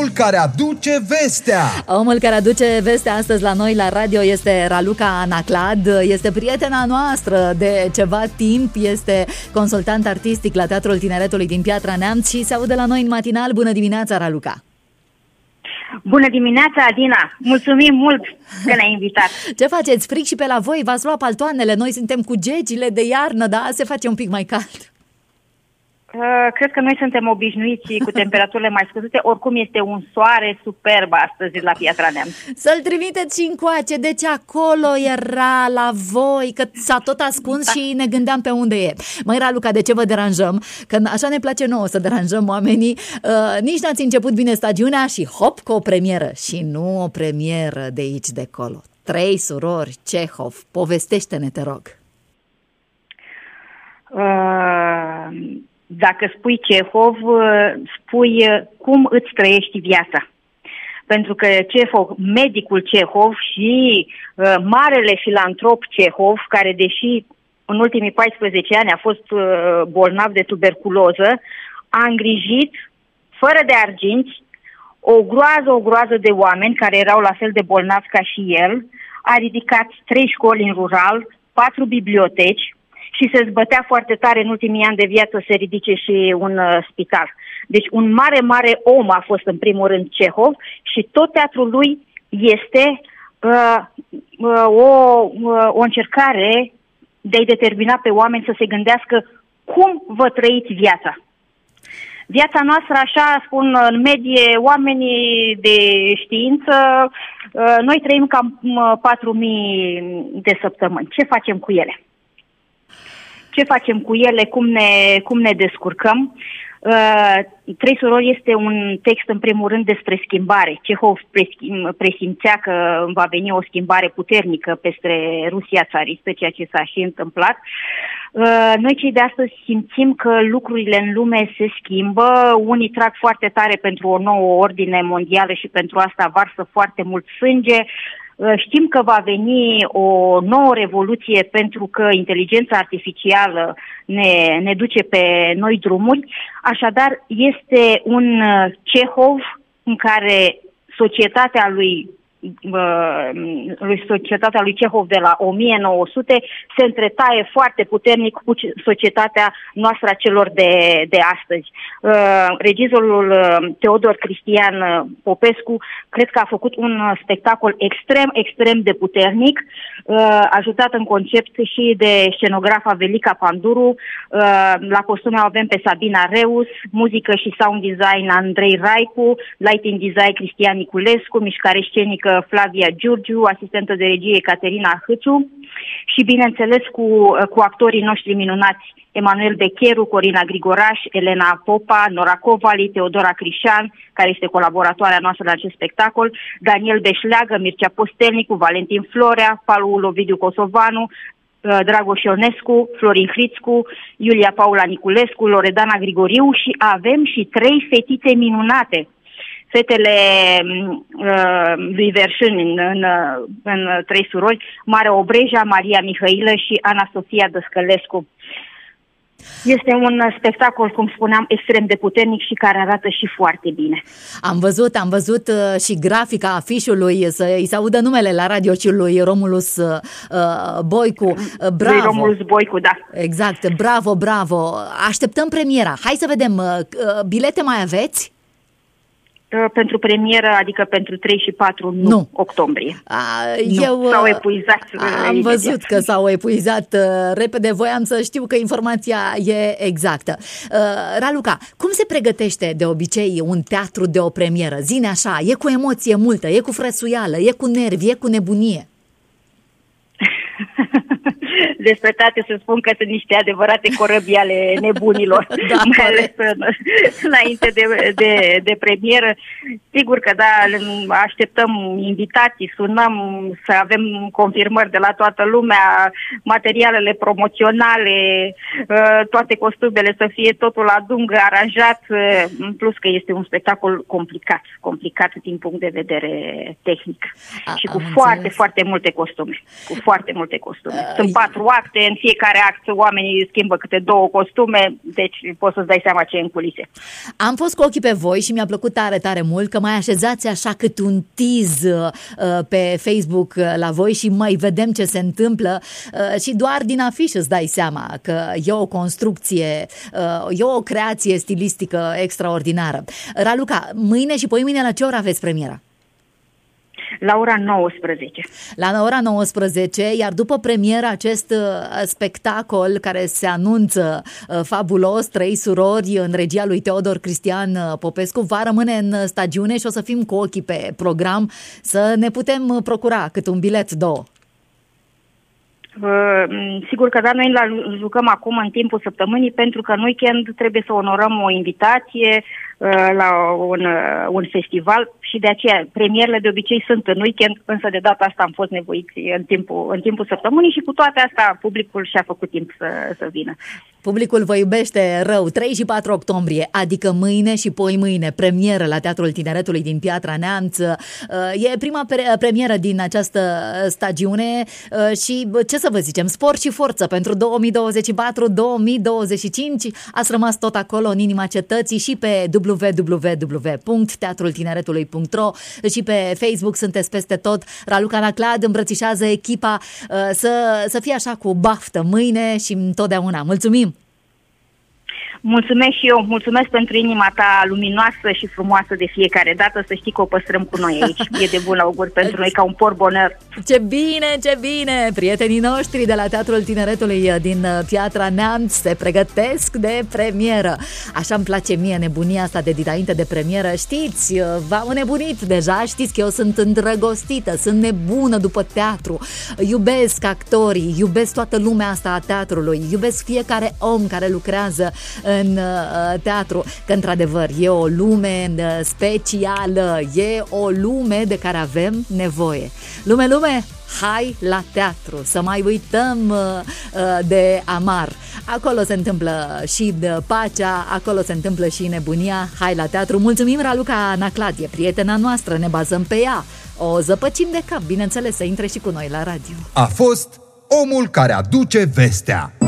omul care aduce vestea. Omul care aduce vestea astăzi la noi la radio este Raluca Anaclad. Este prietena noastră de ceva timp, este consultant artistic la Teatrul Tineretului din Piatra Neamț și se aude la noi în matinal. Bună dimineața, Raluca! Bună dimineața, Adina! Mulțumim mult că ne-ai invitat! Ce faceți? Frig și pe la voi? V-ați luat paltoanele? Noi suntem cu gegile de iarnă, dar se face un pic mai cald. Cred că noi suntem obișnuiți cu temperaturile mai scăzute. Oricum este un soare superb astăzi la Piatra Neamț. Să-l trimiteți și încoace, deci acolo era la voi, că s-a tot ascuns și ne gândeam pe unde e. Măi, Raluca, de ce vă deranjăm? Că așa ne place nouă să deranjăm oamenii. Nici n-ați început bine stagiunea și hop, cu o premieră. Și nu o premieră de aici de colo. 3 surori, Cehov. Povestește-ne, te rog. Dacă spui Cehov, spui cum îți trăiești viața. Pentru că Cehov, medicul Cehov și marele filantrop Cehov, care deși în ultimii 14 ani a fost bolnav de tuberculoză, a îngrijit, fără de arginți, o groază de oameni care erau la fel de bolnavi ca și el, a ridicat 3 școli în rural, 4 biblioteci, și se zbătea foarte tare în ultimii ani de viață să se ridice și un spital. Deci un mare, mare om a fost în primul rând Cehov și tot teatrul lui este o încercare de a-i determina pe oameni să se gândească cum vă trăiți viața. Viața noastră, așa spun în medie oamenii de știință, noi trăim cam 4.000 de săptămâni. Ce facem cu ele? Ce facem cu ele, cum ne descurcăm. 3 surori este un text în primul rând despre schimbare. Cehov presimțea că va veni o schimbare puternică peste Rusia țaristă, ceea ce s-a și întâmplat. Noi cei de astăzi simțim că lucrurile în lume se schimbă, unii trag foarte tare pentru o nouă ordine mondială și pentru asta varsă foarte mult sânge. Știm că va veni o nouă revoluție pentru că inteligența artificială ne duce pe noi drumuri. Așadar, este un Cehov în care societatea lui Cehov de la 1900 se întretaie foarte puternic cu societatea noastră a celor de astăzi. Regizorul Teodor Cristian Popescu cred că a făcut un spectacol extrem de puternic, ajutat în concept și de scenografa Velica Panduru. La costume avem pe Sabina Reus, muzică și sound design Andrei Raicu, lighting design Cristian Niculescu, mișcare scenică Flavia Giurgiu, asistentă de regie Caterina Hâțu și, bineînțeles, cu actorii noștri minunați Emanuel Becheru, Corina Grigoraș, Elena Popa, Nora Covali, Teodora Crișan, care este colaboratoarea noastră la acest spectacol, Daniel Beșleagă, Mircea Postelnicu, Valentin Florea, Paul Ovidiu Kosovanu, Dragoș Ionescu, Florin Hrițcu, Iulia Paula Niculescu, Loredana Grigoriu și avem și 3 fetițe minunate. Fetele lui Verșân în 3 surori, Marea Obreja, Maria Mihailă și Ana Sofia Dăscălescu. Este un spectacol, cum spuneam, extrem de puternic și care arată și foarte bine. Am văzut și grafica afișului, îi se audă numele la radio și lui Romulus Boicu. Bravo! Lui Romulus Boicu, da. Exact, bravo! Așteptăm premiera. Hai să vedem, bilete mai aveți? Pentru premieră, adică pentru 3 și 4 nu. Octombrie. S-au epuizat. Am văzut că s-au epuizat repede. Voiam să știu că informația e exactă. Raluca, cum se pregătește de obicei un teatru de o premieră? Zi-ne așa, e cu emoție multă, e cu frăsuială, e cu nervi, e cu nebunie? Despre toate să spun că sunt niște adevărate corăbii ale nebunilor, da, mai ales înainte de premieră. Sigur că da, așteptăm invitații, sunăm să avem confirmări de la toată lumea, materialele promoționale, toate costumele să fie totul la dungă, aranjat, în plus că este un spectacol complicat din punct de vedere tehnic și cu foarte multe costume. Sunt 4 4 acte, în fiecare act oamenii schimbă câte 2 costume, deci poți să-ți dai seama ce e în culise. Am fost cu ochii pe voi și mi-a plăcut tare, tare mult că mai așezați așa cât un tease pe Facebook la voi și mai vedem ce se întâmplă și doar din afiș îți dai seama că e o construcție, e o creație stilistică extraordinară. Raluca, mâine și poimâine la ce oră aveți premiera? La ora 19. La ora 19, iar după premieră acest spectacol care se anunță fabulos, 3 surori în regia lui Teodor Cristian Popescu, va rămâne în stagiune și o să fim cu ochii pe program să ne putem procura cât un bilet, 2. Sigur că noi la jucăm acum în timpul săptămânii pentru că în weekend trebuie să onorăm o invitație la un festival și de aceea premierele de obicei sunt în weekend, însă de data asta am fost nevoiți în timpul săptămânii și cu toate astea publicul și-a făcut timp să vină. Publicul vă iubește rău. 3 și 4 octombrie, adică mâine și poimâine, premieră la Teatrul Tineretului din Piatra Neamț. E prima premieră din această stagiune și ce să vă zicem, spor și forță pentru 2024-2025. Ați rămas tot acolo în inima cetății și pe www.teatrultineretului.ro și pe Facebook sunteți peste tot. Raluca Naclad îmbrățișează echipa să fie așa cu baftă mâine și întotdeauna. Mulțumim! Mulțumesc și eu, mulțumesc pentru inima ta luminoasă și frumoasă de fiecare dată, să știi că o păstrăm cu noi aici. E de bun augur pentru noi, ca un porbonăr. Ce bine, ce bine! Prietenii noștri de la Teatrul Tineretului din Piatra Neamț se pregătesc de premieră. Așa îmi place mie nebunia asta de dinainte de premieră. Știți, v-am nebunit deja, știți că eu sunt îndrăgostită, sunt nebună după teatru. Iubesc actorii, iubesc toată lumea asta a teatrului, iubesc fiecare om care lucrează în teatru, că într-adevăr e o lume specială, e o lume de care avem nevoie. Lume, hai la teatru, să mai uităm de amar. Acolo se întâmplă și pacea, acolo se întâmplă și nebunia. Hai la teatru. Mulțumim, Raluca Naclad, e prietena noastră, ne bazăm pe ea. O zăpăcim de cap, bineînțeles, să intre și cu noi la radio. A fost omul care aduce vestea.